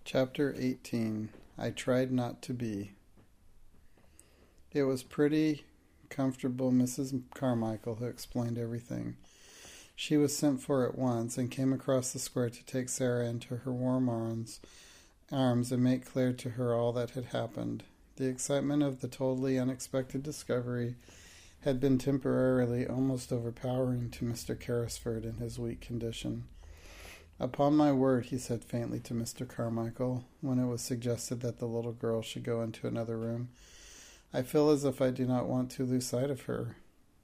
Chapter 18. I Tried Not to Be. It was pretty comfortable Mrs. Carmichael who explained everything. She was sent for at once and came across the square to take Sarah into her warm arms and make clear to her all that had happened. The excitement of the totally unexpected discovery had been temporarily almost overpowering to Mr. Carrisford in his weak condition. "Upon my word," he said faintly to Mr. Carmichael, when it was suggested that the little girl should go into another room, "I feel as if I do not want to lose sight of her."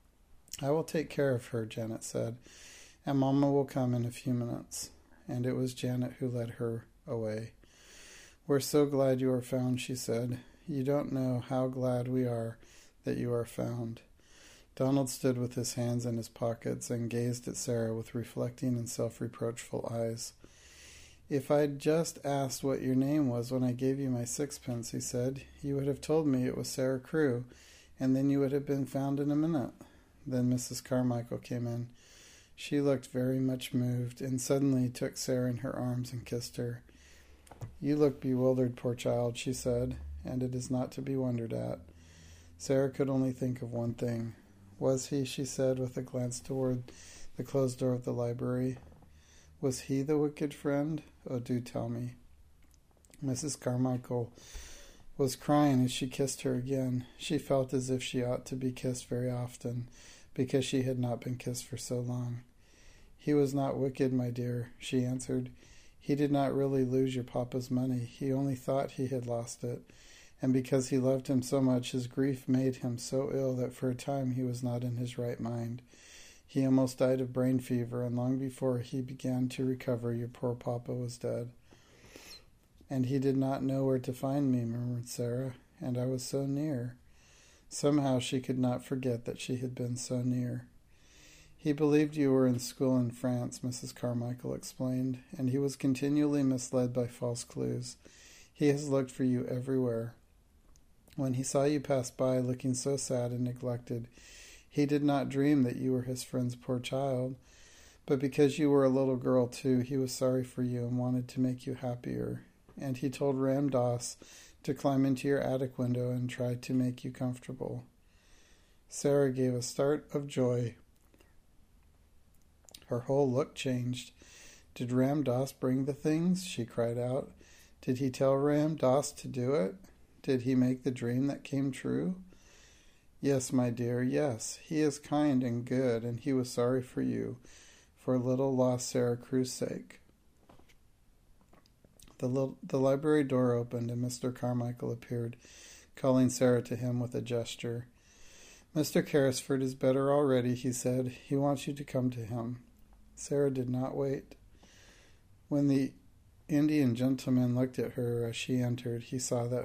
"I will take care of her," Janet said, "and Mamma will come in a few minutes." And it was Janet who led her away. "We're so glad you are found," she said. "You don't know how glad we are that you are found." Donald stood with his hands in his pockets and gazed at Sarah with reflecting and self-reproachful eyes. "If I'd just asked what your name was when I gave you my sixpence," he said, "you would have told me it was Sarah Crewe, and then you would have been found in a minute." Then Mrs. Carmichael came in. She looked very much moved, and suddenly took Sarah in her arms and kissed her. "You look bewildered, poor child," she said, "and it is not to be wondered at." Sarah could only think of one thing. "Was he," she said, with a glance toward the closed door of the library, "was he the wicked friend? Oh, do tell me." Mrs. Carmichael was crying as she kissed her again. She felt as if she ought to be kissed very often, because she had not been kissed for so long. "He was not wicked, my dear," she answered. "He did not really lose your papa's money. He only thought he had lost it. And because he loved him so much, his grief made him so ill that for a time he was not in his right mind. He almost died of brain fever, and long before he began to recover, your poor papa was dead." "And he did not know where to find me," murmured Sarah, "and I was so near." Somehow she could not forget that she had been so near. "He believed you were in school in France," Mrs. Carmichael explained, "and he was continually misled by false clues. He has looked for you everywhere. When he saw you pass by looking so sad and neglected, he did not dream that you were his friend's poor child. But because you were a little girl too, he was sorry for you and wanted to make you happier. And he told Ram Dass to climb into your attic window and try to make you comfortable." Sarah gave a start of joy. Her whole look changed. "Did Ram Dass bring the things?" she cried out. "Did he tell Ram Dass to do it? Did he make the dream that came true?" "Yes, my dear, yes. He is kind and good, and he was sorry for you, for little lost Sarah Crewe's sake." The library door opened, and Mr. Carmichael appeared, calling Sarah to him with a gesture. "Mr. Carrisford is better already," he said. "He wants you to come to him." Sarah did not wait. When the Indian gentleman looked at her as she entered, he saw that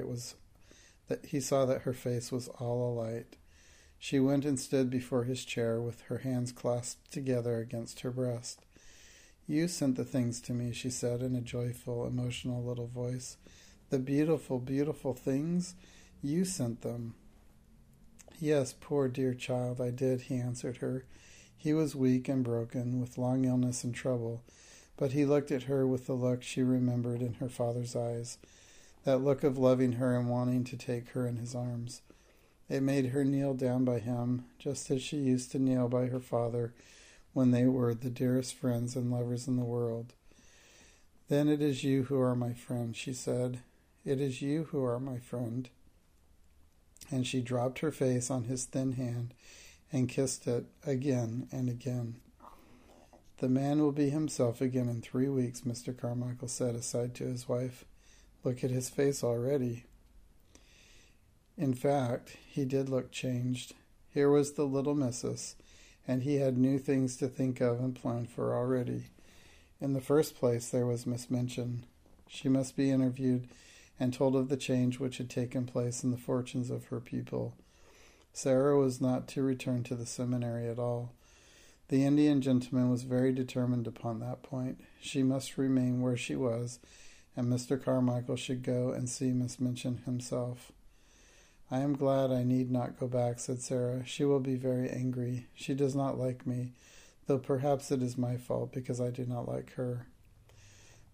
her face was all alight. She went and stood before his chair with her hands clasped together against her breast. "You sent the things to me," she said in a joyful, emotional little voice. "The beautiful, beautiful things? You sent them." "Yes, poor dear child, I did," he answered her. He was weak and broken, with long illness and trouble, but he looked at her with the look she remembered in her father's eyes, that look of loving her and wanting to take her in his arms. It made her kneel down by him, just as she used to kneel by her father when they were the dearest friends and lovers in the world. "Then it is you who are my friend," she said. "It is you who are my friend." And she dropped her face on his thin hand and kissed it again and again. "The man will be himself again in 3 weeks," Mr. Carmichael said aside to his wife. "Look at his face already." In fact, he did look changed. Here was the little missus, and he had new things to think of and plan for already. In the first place, there was Miss Minchin. She must be interviewed and told of the change which had taken place in the fortunes of her pupil. Sarah was not to return to the seminary at all. The Indian gentleman was very determined upon that point. She must remain where she was, and Mr. Carmichael should go and see Miss Minchin himself. "I am glad I need not go back," said Sarah. "She will be very angry. She does not like me, though perhaps it is my fault, because I do not like her."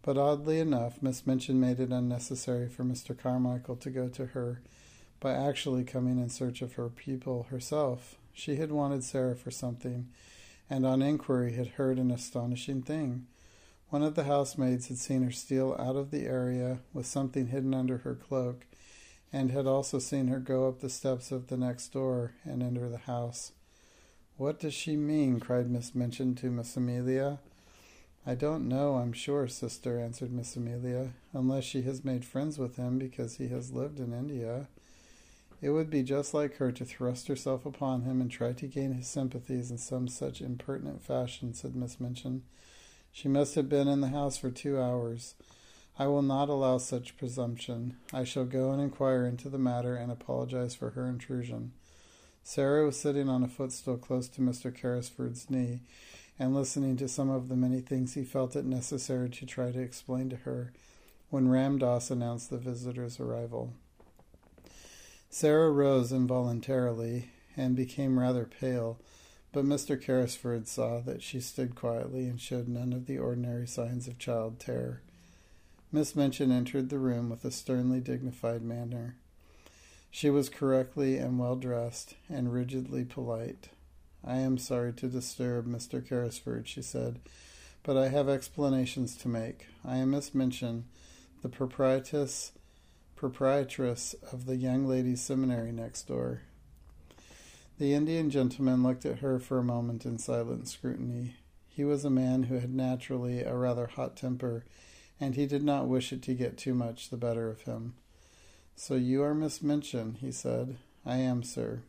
But oddly enough, Miss Minchin made it unnecessary for Mr. Carmichael to go to her by actually coming in search of her people herself. She had wanted Sarah for something, and on inquiry had heard an astonishing thing. One of the housemaids had seen her steal out of the area with something hidden under her cloak, and had also seen her go up the steps of the next door and enter the house. "What does she mean?" cried Miss Minchin to Miss Amelia. "I don't know, I'm sure, sister," answered Miss Amelia, "unless she has made friends with him because he has lived in India. It would be just like her to thrust herself upon him and try to gain his sympathies in some such impertinent fashion," said Miss Minchin. "She must have been in the house for 2 hours. I will not allow such presumption. I shall go and inquire into the matter and apologize for her intrusion." Sarah was sitting on a footstool close to Mr. Carrisford's knee, and listening to some of the many things he felt it necessary to try to explain to her, when Ram Dass announced the visitor's arrival. Sarah rose involuntarily and became rather pale, but Mr. Carrisford saw that she stood quietly and showed none of the ordinary signs of child terror. Miss Minchin entered the room with a sternly dignified manner. She was correctly and well dressed, and rigidly polite. "I am sorry to disturb Mr. Carrisford," she said, "but I have explanations to make. I am Miss Minchin, the proprietress of the young ladies' seminary next door." The Indian gentleman looked at her for a moment in silent scrutiny. He was a man who had naturally a rather hot temper, and he did not wish it to get too much the better of him. "So you are Miss Minchin," he said. "I am, sir."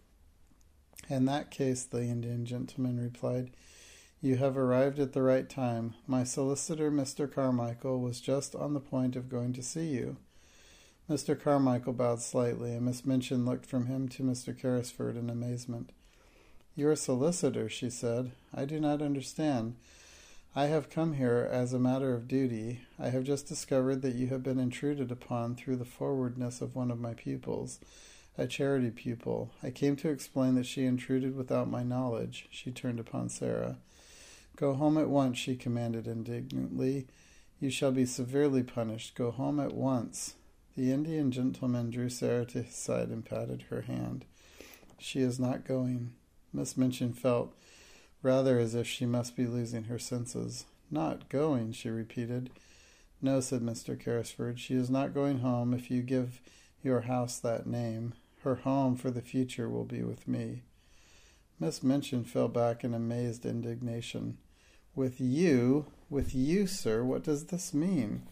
"In that case," the Indian gentleman replied, "you have arrived at the right time. My solicitor, Mr. Carmichael, was just on the point of going to see you." Mr. Carmichael bowed slightly, and Miss Minchin looked from him to Mr. Carrisford in amazement. "Your solicitor," she said. "I do not understand. I have come here as a matter of duty. I have just discovered that you have been intruded upon through the forwardness of one of my pupils, a charity pupil. I came to explain that she intruded without my knowledge." She turned upon Sarah. "Go home at once," she commanded indignantly. "You shall be severely punished. Go home at once." The Indian gentleman drew Sarah to his side and patted her hand. "She is not going." Miss Minchin felt rather as if she must be losing her senses. "Not going," she repeated. "No," said Mr. Carrisford, "she is not going home if you give your house that name. Her home for the future will be with me." Miss Minchin fell back in amazed indignation. With you, sir? What does this mean?"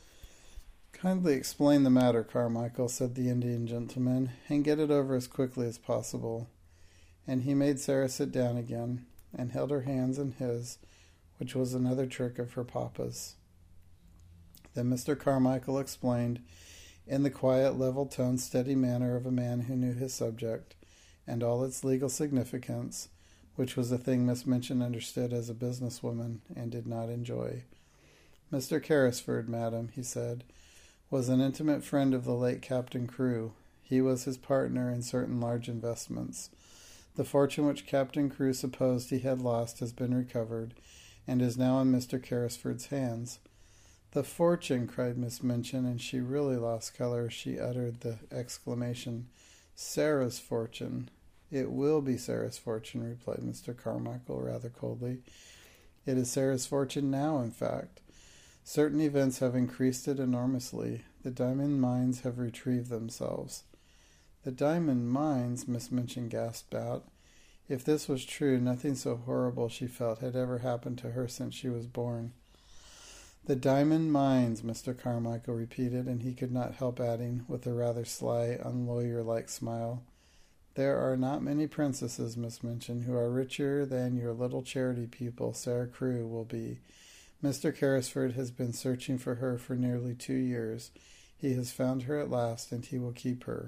"Kindly explain the matter, Carmichael," said the Indian gentleman, "and get it over as quickly as possible." And he made Sarah sit down again, and held her hands in his, which was another trick of her papa's. Then Mr. Carmichael explained, in the quiet, level-toned, steady manner of a man who knew his subject, and all its legal significance, which was a thing Miss Minchin understood as a businesswoman and did not enjoy. "Mr. Carrisford, madam," he said, "was an intimate friend of the late Captain Crewe. He was his partner in certain large investments. The fortune which Captain Crewe supposed he had lost has been recovered, and is now in Mr. Carrisford's hands." "The fortune!" cried Miss Minchin, and she really lost color as she uttered the exclamation. "Sarah's fortune." "It will be Sarah's fortune," replied Mr. Carmichael rather coldly. "It is Sarah's fortune now, in fact. Certain events have increased it enormously. The diamond mines have retrieved themselves." "The diamond mines!" Miss Minchin gasped out. If this was true, nothing so horrible, she felt, had ever happened to her since she was born. "The diamond mines," Mr. Carmichael repeated, and he could not help adding, with a rather sly, unlawyer-like smile, "There are not many princesses, Miss Minchin, who are richer than your little charity pupil, Sarah Crewe, will be. Mr. Carrisford has been searching for her for nearly 2 years. He has found her at last, and he will keep her."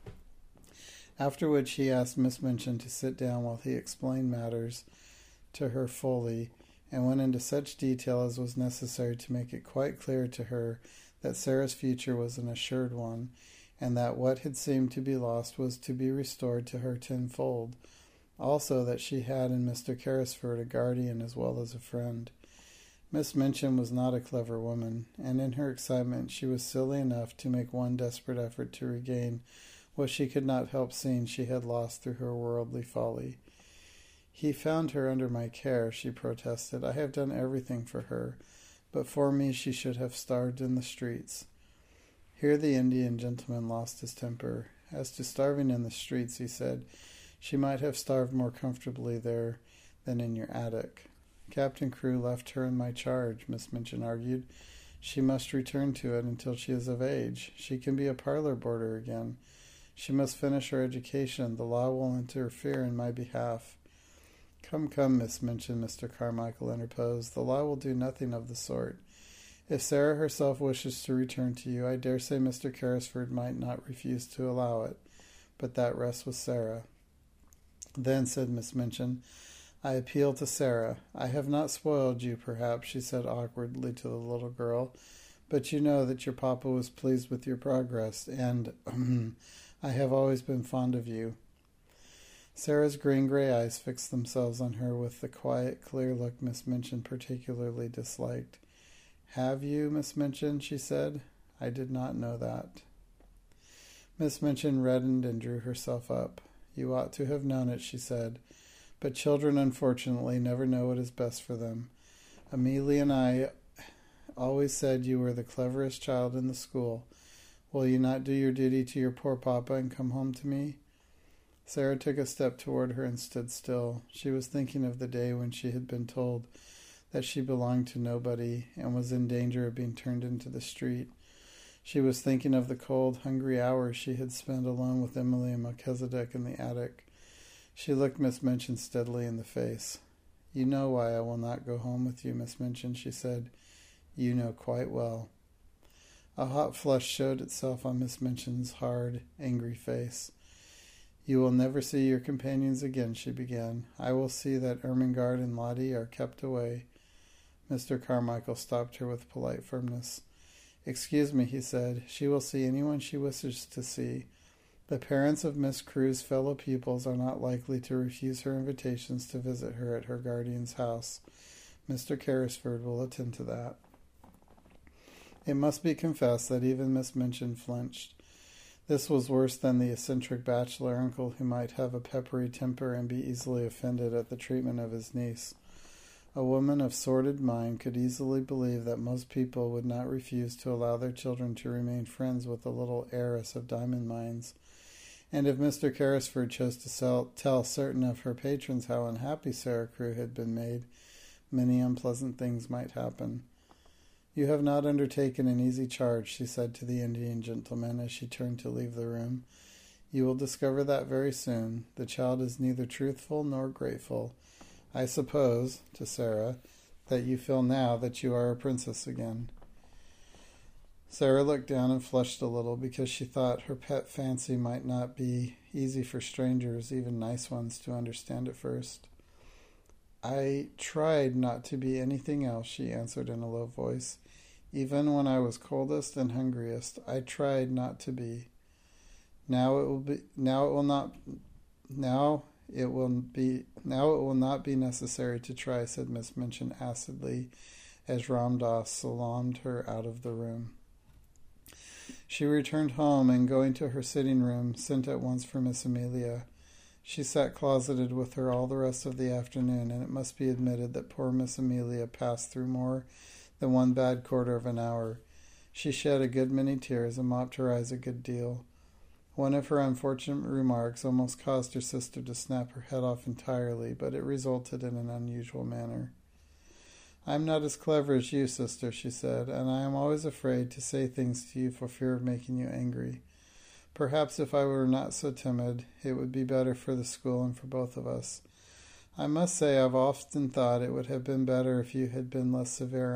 After which he asked Miss Minchin to sit down while he explained matters to her fully, and went into such detail as was necessary to make it quite clear to her that Sarah's future was an assured one, and that what had seemed to be lost was to be restored to her tenfold. Also that she had in Mr. Carrisford a guardian as well as a friend. Miss Minchin was not a clever woman, and in her excitement she was silly enough to make one desperate effort to regain what she could not help seeing she had lost through her worldly folly. "He found her under my care," she protested. "I have done everything for her, but for me she should have starved in the streets." Here the Indian gentleman lost his temper. "As to starving in the streets," he said, "she might have starved more comfortably there than in your attic." "Captain Crewe left her in my charge," Miss Minchin argued. "She must return to it until she is of age. She can be a parlor boarder again. She must finish her education. The law will interfere in my behalf." "Come, come, Miss Minchin," Mr. Carmichael interposed. "The law will do nothing of the sort. If Sarah herself wishes to return to you, I dare say Mr. Carrisford might not refuse to allow it. But that rests with Sarah." "Then," said Miss Minchin, "I appeal to Sarah. I have not spoiled you, perhaps," she said awkwardly to the little girl, "but you know that your papa was pleased with your progress, and I have always been fond of you." Sarah's green-gray eyes fixed themselves on her with the quiet, clear look Miss Minchin particularly disliked. "Have you, Miss Minchin?" she said. "I did not know that." Miss Minchin reddened and drew herself up. "You ought to have known it," she said. "But children, unfortunately, never know what is best for them. Amelia and I always said you were the cleverest child in the school. Will you not do your duty to your poor papa and come home to me?" Sarah took a step toward her and stood still. She was thinking of the day when she had been told that she belonged to nobody and was in danger of being turned into the street. She was thinking of the cold, hungry hours she had spent alone with Emily and Melchizedek in the attic. She looked Miss Minchin steadily in the face. "You know why I will not go home with you, Miss Minchin," she said. "You know quite well." A hot flush showed itself on Miss Minchin's hard, angry face. "You will never see your companions again," she began. "I will see that Ermengarde and Lottie are kept away." Mr. Carmichael stopped her with polite firmness. "Excuse me," he said. "She will see anyone she wishes to see. The parents of Miss Crewe's fellow pupils are not likely to refuse her invitations to visit her at her guardian's house. Mr. Carrisford will attend to that." It must be confessed that even Miss Minchin flinched. This was worse than the eccentric bachelor uncle who might have a peppery temper and be easily offended at the treatment of his niece. A woman of sordid mind could easily believe that most people would not refuse to allow their children to remain friends with a little heiress of diamond mines. And if Mr. Carrisford chose to tell certain of her patrons how unhappy Sarah Crewe had been made, many unpleasant things might happen. "You have not undertaken an easy charge," she said to the Indian gentleman as she turned to leave the room. "You will discover that very soon. The child is neither truthful nor grateful. I suppose," to Sarah, "that you feel now that you are a princess again." Sarah looked down and flushed a little because she thought her pet fancy might not be easy for strangers, even nice ones, to understand at first. "I tried not to be anything else," she answered in a low voice. "Even when I was coldest and hungriest, I tried not to be. Now it will not be necessary to try," said Miss Minchin acidly, as Ram Dass salaamed her out of the room. She returned home and, going to her sitting room, sent at once for Miss Amelia. She sat closeted with her all the rest of the afternoon, and it must be admitted that poor Miss Amelia passed through more than one bad quarter of an hour. She shed a good many tears and mopped her eyes a good deal. One of her unfortunate remarks almost caused her sister to snap her head off entirely, but it resulted in an unusual manner. "I am not as clever as you, sister," she said, "and I am always afraid to say things to you for fear of making you angry. Perhaps if I were not so timid, it would be better for the school and for both of us. I must say I've often thought it would have been better if you had been less severe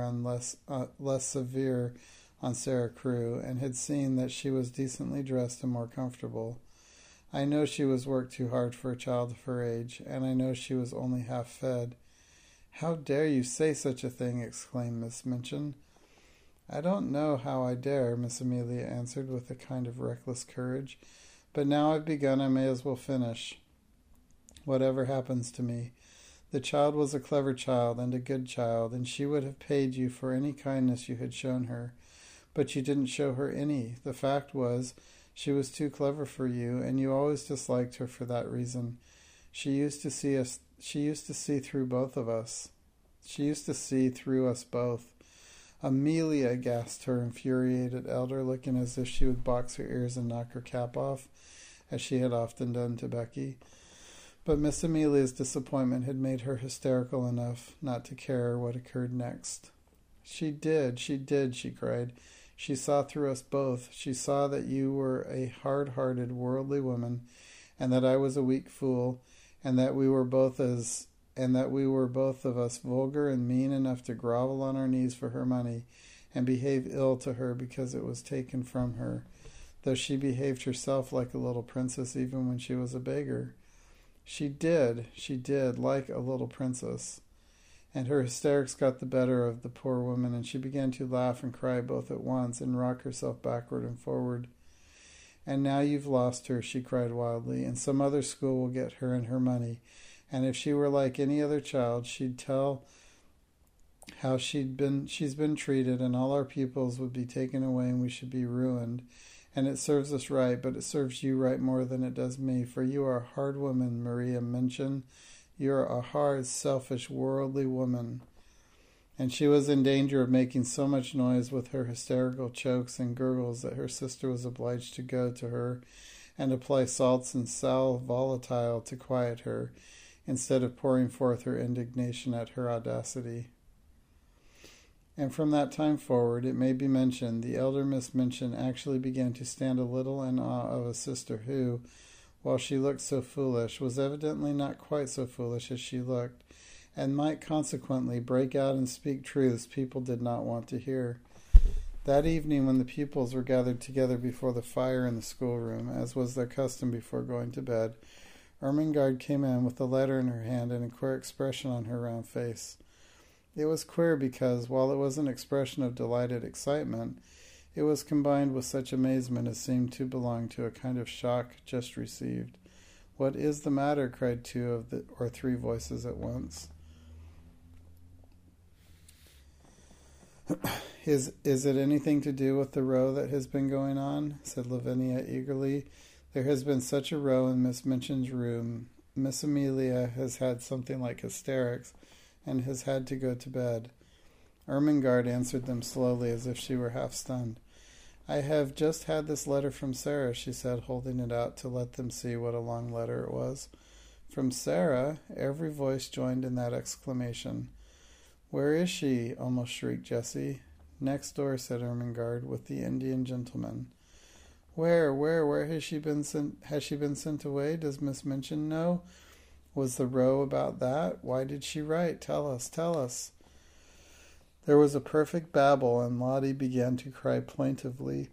on Sarah Crewe, and had seen that she was decently dressed and more comfortable. I know she was worked too hard for a child of her age, and I know she was only half fed." "How dare you say such a thing?" exclaimed Miss Minchin. "I don't know how I dare," Miss Amelia answered with a kind of reckless courage. "But now I've begun, I may as well finish, whatever happens to me. The child was a clever child and a good child, and she would have paid you for any kindness you had shown her. But you didn't show her any. The fact was, she was too clever for you, and you always disliked her for that reason. She used to see through both of us. She used to see through us both. Amelia, gasped her infuriated elder, looking as if she would box her ears and knock her cap off, as she had often done to Becky. But Miss Amelia's disappointment had made her hysterical enough not to care what occurred next. She did, she cried. She saw through us both. She saw that you were a hard-hearted, worldly woman, and that I was a weak fool, and that we were both of us vulgar and mean enough to grovel on our knees for her money and behave ill to her because it was taken from her, though she behaved herself like a little princess even when she was a beggar. She did, like a little princess. And her hysterics got the better of the poor woman, and she began to laugh and cry both at once and rock herself backward and forward. And now you've lost her, she cried wildly, and some other school will get her and her money. And if she were like any other child, she'd tell how she's been treated, and all our pupils would be taken away, and we should be ruined. And it serves us right, but it serves you right more than it does me, for you are a hard woman, Maria Minchin. You're a hard, selfish, worldly woman. And she was in danger of making so much noise with her hysterical chokes and gurgles that her sister was obliged to go to her and apply salts and sal volatile to quiet her, instead of pouring forth her indignation at her audacity. And from that time forward, it may be mentioned, the elder Miss Minchin actually began to stand a little in awe of a sister who, while she looked so foolish, was evidently not quite so foolish as she looked, and might consequently break out and speak truths people did not want to hear. That evening, when the pupils were gathered together before the fire in the schoolroom, as was their custom before going to bed, Ermengarde came in with a letter in her hand and a queer expression on her round face. It was queer because, while it was an expression of delighted excitement, it was combined with such amazement as seemed to belong to a kind of shock just received. "What is the matter?" cried two or three voices at once. Is it anything to do with the row that has been going on?" said Lavinia eagerly. "There has been such a row in Miss Minchin's room. Miss Amelia has had something like hysterics and has had to go to bed." Ermengarde answered them slowly, as if she were half stunned. "I have just had this letter from Sarah," she said, holding it out to let them see what a long letter it was. "From Sarah?" Every voice joined in that exclamation. "Where is she?" almost shrieked Jessie. "Next door," said Ermengarde, "with the Indian gentleman." Where has she been sent? Has she been sent away? Does Miss Minchin know? Was the row about that? Why did she write? Tell us. There was a perfect babble, and Lottie began to cry plaintively.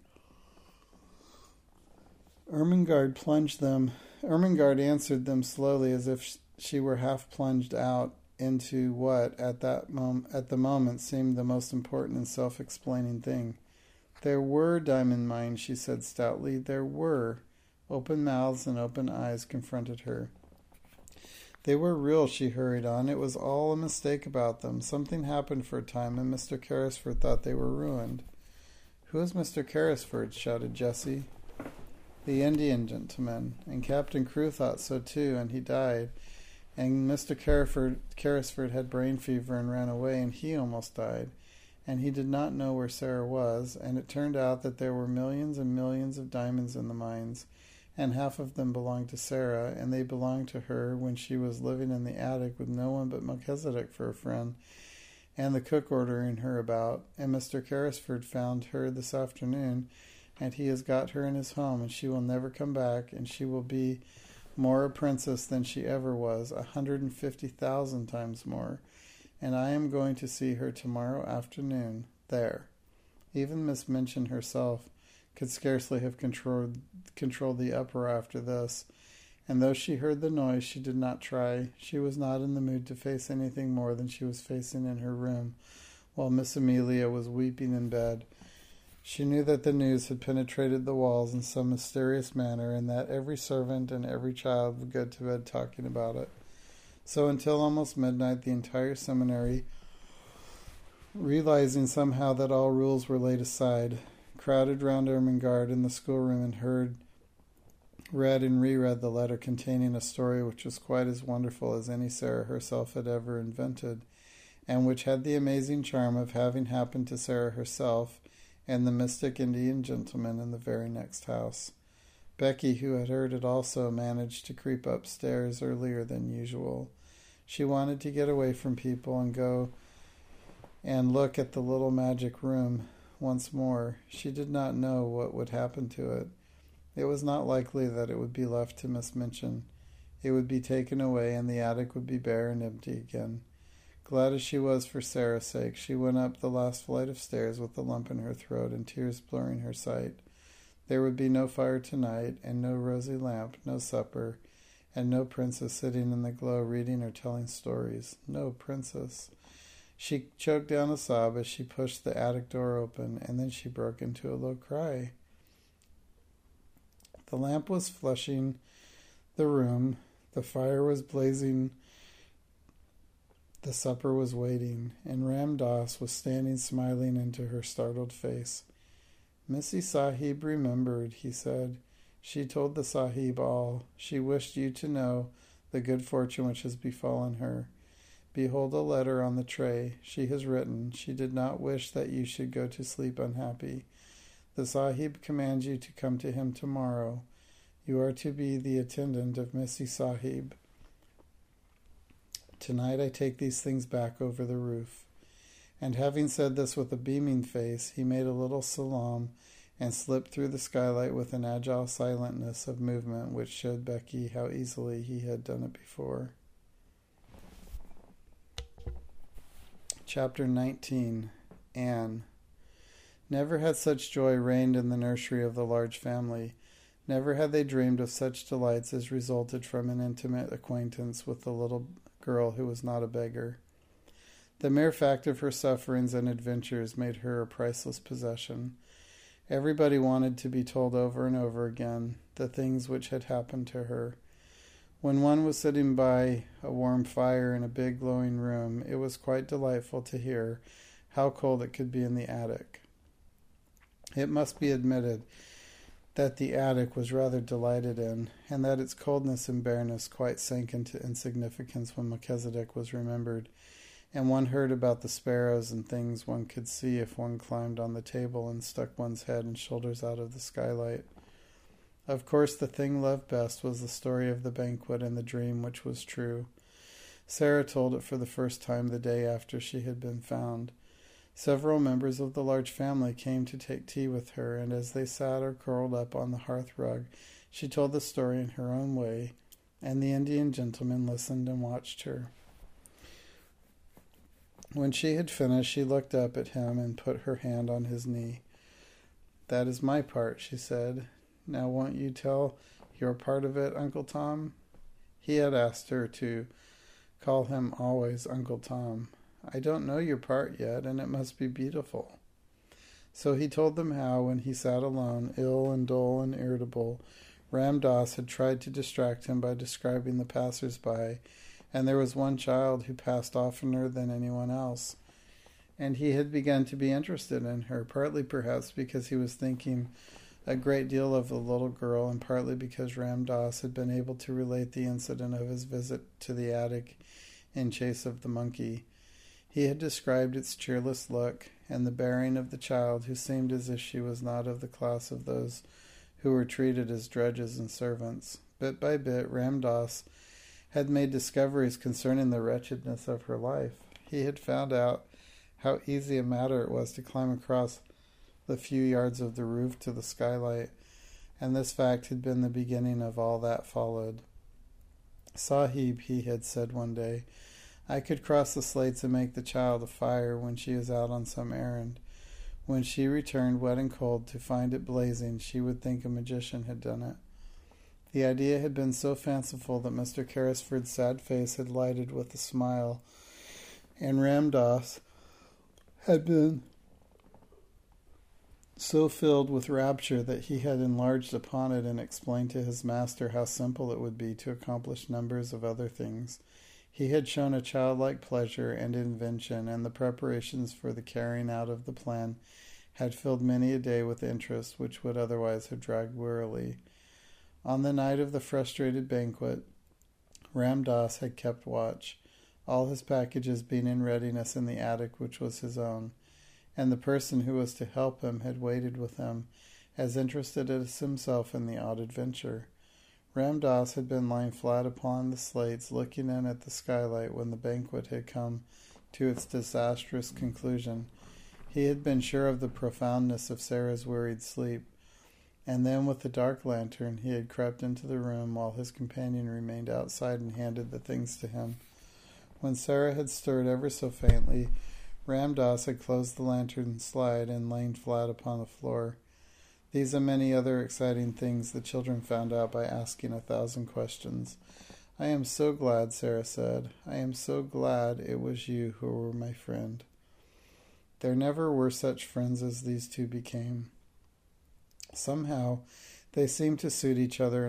Ermengarde answered them slowly, as if she were half plunged out into what, at the moment, seemed the most important and self-explaining thing. "There were diamond mines," she said stoutly. "There were." Open mouths and open eyes confronted her. "They were real," she hurried on. "It was all a mistake about them. Something happened for a time, and Mr. Carrisford thought they were ruined." "Who is Mr. Carrisford?" shouted Jessie. "The Indian gentleman. And Captain Crewe thought so too, and he died. And Mr. Carrisford had brain fever and ran away, and he almost died. And he did not know where Sarah was, and it turned out that there were millions and millions of diamonds in the mines, and half of them belonged to Sarah, and they belonged to her when she was living in the attic with no one but Melchizedek for a friend, and the cook ordering her about. And Mr. Carrisford found her this afternoon, and he has got her in his home, and she will never come back, and she will be more a princess than she ever was, 150,000 times more. And I am going to see her tomorrow afternoon. There." Even Miss Minchin herself could scarcely have controlled the uproar after this, and though she heard the noise, she did not try. She was not in the mood to face anything more than she was facing in her room, while Miss Amelia was weeping in bed. She knew that the news had penetrated the walls in some mysterious manner, and that every servant and every child would go to bed talking about it. So until almost midnight, the entire seminary, realizing somehow that all rules were laid aside, crowded round Ermengarde in the schoolroom and read and reread the letter containing a story which was quite as wonderful as any Sarah herself had ever invented, and which had the amazing charm of having happened to Sarah herself and the mystic Indian gentleman in the very next house. Becky, who had heard it also, managed to creep upstairs earlier than usual. She wanted to get away from people and go and look at the little magic room once more. She did not know what would happen to it. It was not likely that it would be left to Miss Minchin. It would be taken away, and the attic would be bare and empty again. Glad as she was for Sarah's sake, she went up the last flight of stairs with a lump in her throat and tears blurring her sight. There would be no fire tonight, and no rosy lamp, no supper, and no princess sitting in the glow reading or telling stories. No princess. She choked down a sob as she pushed the attic door open, and then she broke into a low cry. The lamp was flushing the room, the fire was blazing, the supper was waiting, and Ram Dass was standing smiling into her startled face. "Missy Sahib remembered," he said. "She told the Sahib all. She wished you to know the good fortune which has befallen her. Behold a letter on the tray. She has written. She did not wish that you should go to sleep unhappy. The Sahib commands you to come to him tomorrow. You are to be the attendant of Missy Sahib. Tonight I take these things back over the roof." And having said this with a beaming face, he made a little salaam and slipped through the skylight with an agile silentness of movement which showed Becky how easily he had done it before. Chapter 19. Anne. Never had such joy reigned in the nursery of the large family. Never had they dreamed of such delights as resulted from an intimate acquaintance with the little girl who was not a beggar. The mere fact of her sufferings and adventures made her a priceless possession. Everybody wanted to be told over and over again the things which had happened to her. When one was sitting by a warm fire in a big glowing room, it was quite delightful to hear how cold it could be in the attic. It must be admitted that the attic was rather delighted in, and that its coldness and bareness quite sank into insignificance when Melchizedek was remembered, and one heard about the sparrows and things one could see if one climbed on the table and stuck one's head and shoulders out of the skylight. Of course, the thing loved best was the story of the banquet and the dream which was true. Sarah told it for the first time the day after she had been found. Several members of the large family came to take tea with her, and as they sat or curled up on the hearth rug, she told the story in her own way, and the Indian gentleman listened and watched her. When she had finished, she looked up at him and put her hand on his knee. "That is my part," she said. "Now won't you tell your part of it, Uncle Tom?" He had asked her to call him always Uncle Tom. "I don't know your part yet, and it must be beautiful." So he told them how, when he sat alone, ill and dull and irritable, Ram Dass had tried to distract him by describing the passers-by, and there was one child who passed oftener than anyone else, and he had begun to be interested in her, partly perhaps because he was thinking a great deal of the little girl, and partly because Ram Dass had been able to relate the incident of his visit to the attic in chase of the monkey. He had described its cheerless look, and the bearing of the child, who seemed as if she was not of the class of those who were treated as drudges and servants. Bit by bit, Ram Dass had made discoveries concerning the wretchedness of her life. He had found out how easy a matter it was to climb across the few yards of the roof to the skylight, and this fact had been the beginning of all that followed. "Sahib," he had said one day, "I could cross the slates and make the child a fire when she is out on some errand. When she returned wet and cold to find it blazing, she would think a magician had done it." The idea had been so fanciful that Mr. Carrisford's sad face had lighted with a smile, and Ram Dass had been so filled with rapture that he had enlarged upon it and explained to his master how simple it would be to accomplish numbers of other things. He had shown a childlike pleasure and invention, and the preparations for the carrying out of the plan had filled many a day with interest which would otherwise have dragged wearily. On the night of the frustrated banquet, Ram Dass had kept watch, all his packages being in readiness in the attic which was his own, and the person who was to help him had waited with him, as interested as himself in the odd adventure. Ram Dass had been lying flat upon the slates looking in at the skylight when the banquet had come to its disastrous conclusion. He had been sure of the profoundness of Sarah's worried sleep, and then with the dark lantern he had crept into the room while his companion remained outside and handed the things to him. When Sarah had stirred ever so faintly, Ram Dass had closed the lantern slide and lain flat upon the floor. These and many other exciting things the children found out by asking 1,000 questions. "I am so glad," Sarah said. "I am so glad it was you who were my friend." There never were such friends as these two became. Somehow they seemed to suit each other in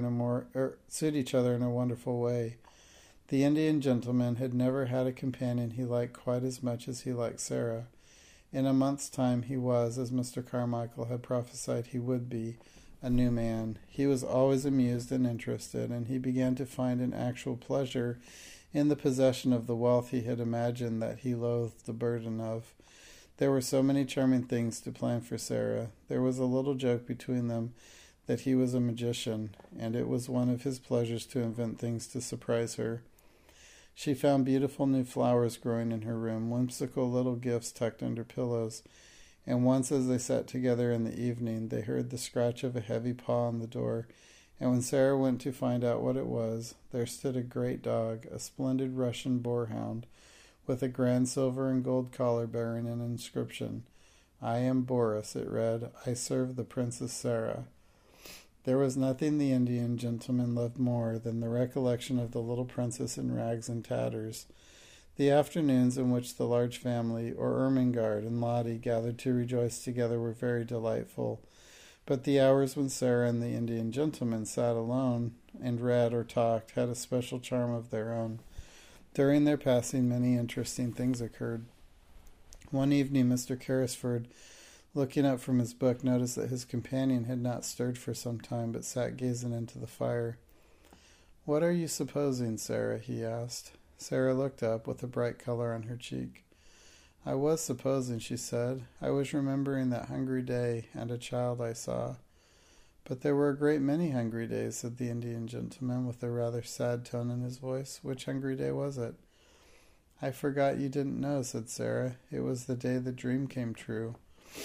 a wonderful way. The Indian gentleman had never had a companion he liked quite as much as he liked Sarah. In a month's time he was, as Mr. Carmichael had prophesied he would be, a new man. He was always amused and interested, and he began to find an actual pleasure in the possession of the wealth he had imagined that he loathed the burden of. There were so many charming things to plan for Sarah. There was a little joke between them that he was a magician, and it was one of his pleasures to invent things to surprise her. She found beautiful new flowers growing in her room, whimsical little gifts tucked under pillows, and once as they sat together in the evening, they heard the scratch of a heavy paw on the door, and when Sarah went to find out what it was, there stood a great dog, a splendid Russian boarhound, with a grand silver and gold collar bearing an inscription. "I am Boris," it read. "I serve the Princess Sarah." There was nothing the Indian gentleman loved more than the recollection of the little princess in rags and tatters. The afternoons in which the large family, or Ermengarde and Lottie, gathered to rejoice together were very delightful, but the hours when Sarah and the Indian gentleman sat alone and read or talked had a special charm of their own. During their passing, many interesting things occurred. One evening, Mr. Carrisford, looking up from his book, noticed that his companion had not stirred for some time, but sat gazing into the fire. "What are you supposing, Sarah?" he asked. Sarah looked up with a bright color on her cheek. "I was supposing," she said. "I was remembering that hungry day and a child I saw." "But there were a great many hungry days," said the Indian gentleman, with a rather sad tone in his voice. "Which hungry day was it?" "I forgot you didn't know," said Sarah. "It was the day the dream came true."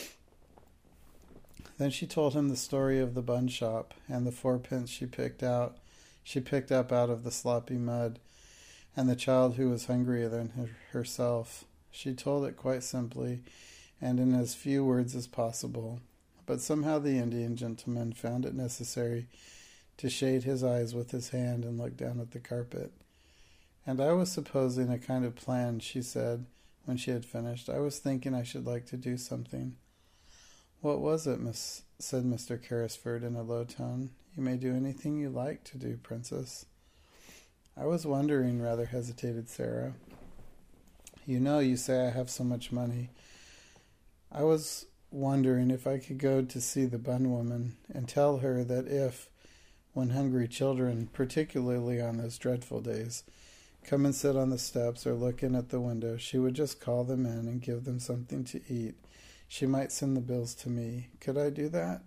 Then she told him the story of the bun shop, and the 4 pence she picked up out of the sloppy mud, and the child who was hungrier than herself. She told it quite simply, and in as few words as possible. But somehow the Indian gentleman found it necessary to shade his eyes with his hand and look down at the carpet. "And I was supposing a kind of plan," she said, when she had finished. "I was thinking I should like to do something." "What was it, said Mr. Carrisford in a low tone. "You may do anything you like to do, Princess." "I was wondering," rather hesitated Sarah. You say I have so much money. I was wondering if I could go to see the bun woman and tell her that if, when hungry children, particularly on those dreadful days, come and sit on the steps or look in at the window, she would just call them in and give them something to eat. She might send the bills to me. Could I do that?"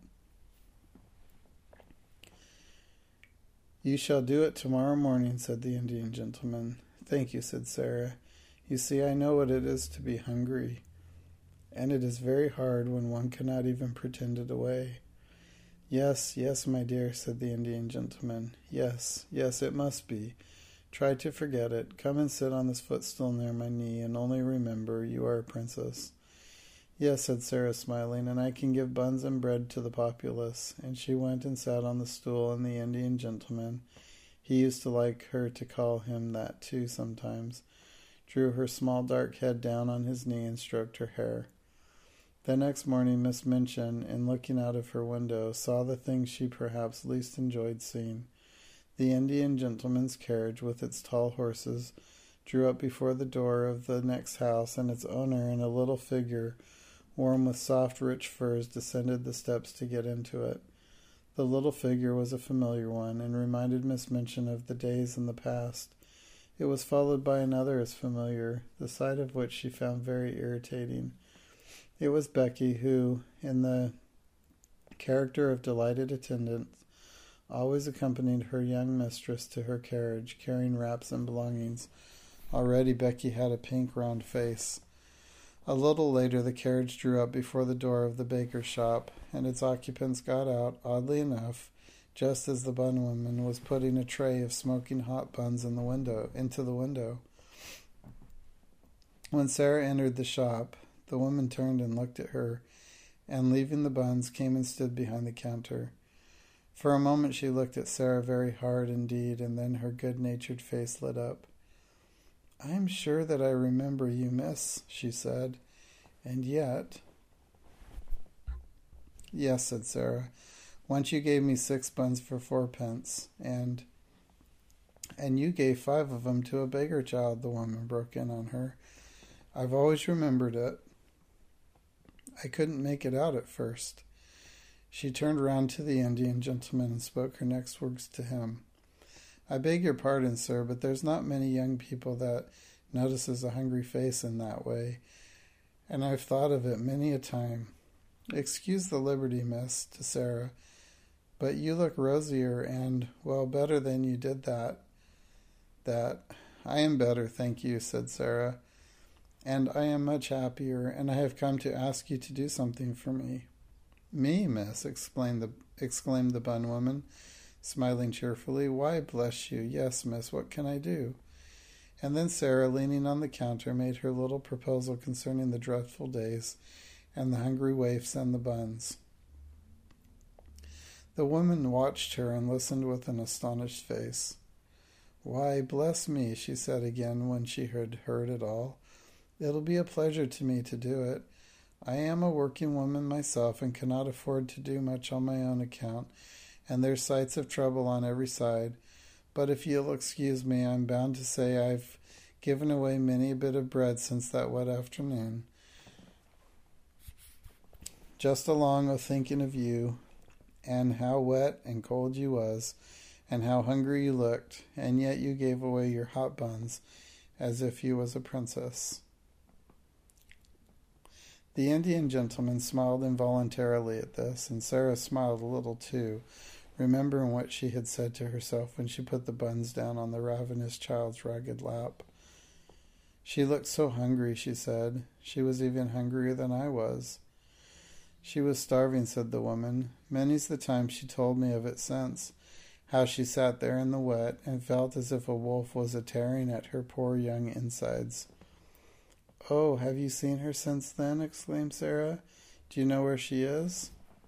"You shall do it tomorrow morning," said the Indian gentleman. "Thank you," said Sarah. "You see, I know what it is to be hungry, and it is very hard when one cannot even pretend it away." "Yes, yes, my dear," said the Indian gentleman. "Yes, yes, it must be. Try to forget it. Come and sit on this footstool near my knee, and only remember you are a princess." "Yes," said Sarah, smiling, "and I can give buns and bread to the populace." And she went and sat on the stool, and the Indian gentleman, he used to like her to call him that too sometimes, drew her small dark head down on his knee and stroked her hair. The next morning Miss Minchin, in looking out of her window, saw the thing she perhaps least enjoyed seeing. The Indian gentleman's carriage, with its tall horses, drew up before the door of the next house, and its owner and a little figure, warm with soft, rich furs, descended the steps to get into it. The little figure was a familiar one, and reminded Miss Minchin of the days in the past. It was followed by another as familiar, the sight of which she found very irritating. It was Becky, who, in the character of delighted attendant, always accompanied her young mistress to her carriage, carrying wraps and belongings. Already Becky had a pink, round face. A little later the carriage drew up before the door of the baker's shop, and its occupants got out, oddly enough, just as the bun woman was putting a tray of smoking hot buns into the window. When Sarah entered the shop, the woman turned and looked at her, and leaving the buns, came and stood behind the counter. For a moment she looked at Sarah very hard indeed, and then her good-natured face lit up. "I am sure that I remember you, miss," she said, "and yet—" "Yes," said Sarah. "Once you gave me 6 buns for 4 pence, and you gave 5 of them to a beggar child," the woman broke in on her. "I've always remembered it. I couldn't make it out at first." She turned round to the Indian gentleman and spoke her next words to him. "I beg your pardon, sir, but there's not many young people that notices a hungry face in that way, and I've thought of it many a time. Excuse the liberty, miss," to Sarah, "but you look rosier and, well, better than you did that. I am better, thank you," said Sarah, "and I am much happier, and I have come to ask you to do something for me." "Me, miss," exclaimed the bun woman, smiling cheerfully. "Why, bless you, yes, miss, what can I do?" And then Sarah, leaning on the counter, made her little proposal concerning the dreadful days, and the hungry waifs and the buns. The woman watched her and listened with an astonished face. "Why, bless me," she said again when she had heard it all. "It'll be a pleasure to me to do it. I am a working woman myself and cannot afford to do much on my own account, and there's sights of trouble on every side. But if you'll excuse me, I'm bound to say I've given away many a bit of bread since that wet afternoon. Just along o' thinking of you, and how wet and cold you was, and how hungry you looked, and yet you gave away your hot buns as if you was a princess." The Indian gentleman smiled involuntarily at this, and Sarah smiled a little too, remembering what she had said to herself when she put the buns down on the ravenous child's ragged lap. "She looked so hungry," she said. "She was even hungrier than I was." "She was starving," said the woman. "Many's the time she told me of it since, how she sat there in the wet and felt as if a wolf was a-tearing at her poor young insides." "Oh, have you seen her since then?" exclaimed Sarah. "Do you know where she is?"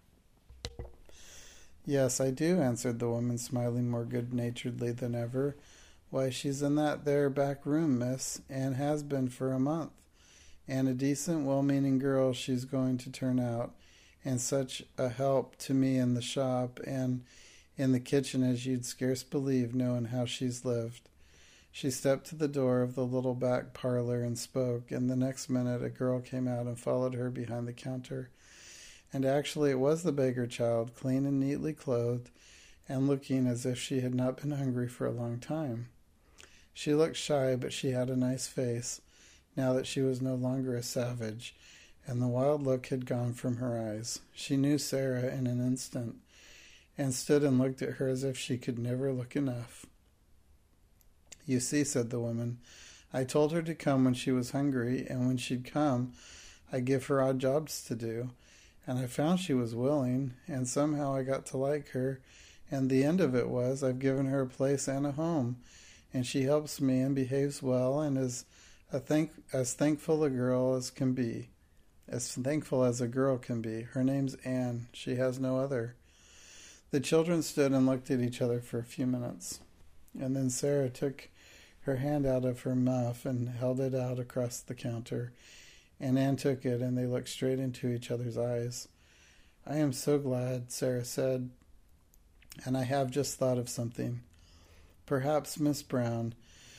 "Yes, I do," answered the woman, smiling more good-naturedly than ever. "Why, she's in that there back room, miss, and has been for a month. And a decent, well-meaning girl she's going to turn out, and such a help to me in the shop and in the kitchen as you'd scarce believe, knowing how she's lived." She stepped to the door of the little back parlor and spoke, and the next minute a girl came out and followed her behind the counter. And actually it was the beggar child, clean and neatly clothed, and looking as if she had not been hungry for a long time. She looked shy, but she had a nice face, now that she was no longer a savage, and the wild look had gone from her eyes. She knew Sarah in an instant, and stood and looked at her as if she could never look enough. "You see," said the woman, "I told her to come when she was hungry, and when she'd come, I'd give her odd jobs to do. And I found she was willing, and somehow I got to like her, and the end of it was I've given her a place and a home, and she helps me and behaves well and is as thankful a girl as can be. As thankful as a girl can be. Her name's Anne. She has no other." The children stood and looked at each other for a few minutes, and then Sarah took her hand out of her muff and held it out across the counter, and Anne took it, and they looked straight into each other's eyes. "I am so glad," Sarah said, "and I have just thought of something. Perhaps, Miss Brown,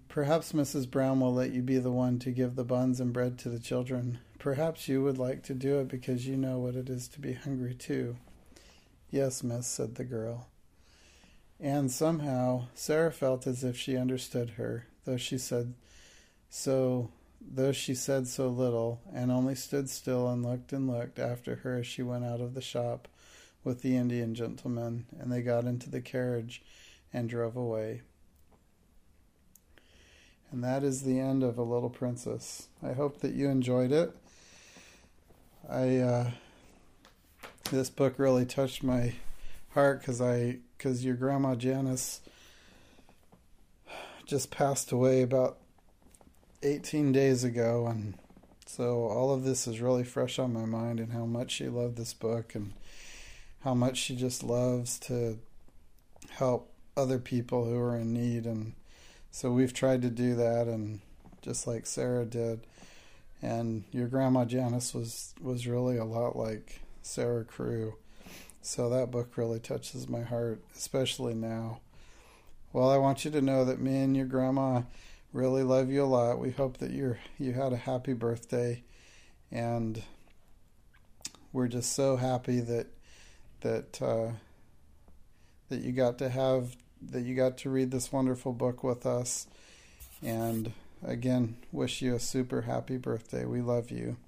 Perhaps Mrs. Brown will let you be the one to give the buns and bread to the children. Perhaps you would like to do it because you know what it is to be hungry too. Yes, miss, said the girl. And somehow Sarah felt as if she understood her, though she said so little, and only stood still and looked after her as she went out of the shop with the Indian gentleman, and they got into the carriage and drove away. And that is the end of A Little Princess. I hope that you enjoyed it. This book really touched my heart because your grandma Janice just passed away about 18 days ago, and so all of this is really fresh on my mind, and how much she loved this book and how much she just loves to help other people who are in need. And so we've tried to do that, and just like Sarah did. And your grandma Janice was really a lot like Sarah Crew. So that book really touches my heart, especially now. Well, I want you to know that me and your grandma really love you a lot. We hope that you had a happy birthday, and we're just so happy that you got to read this wonderful book with us. And again, wish you a super happy birthday. We love you.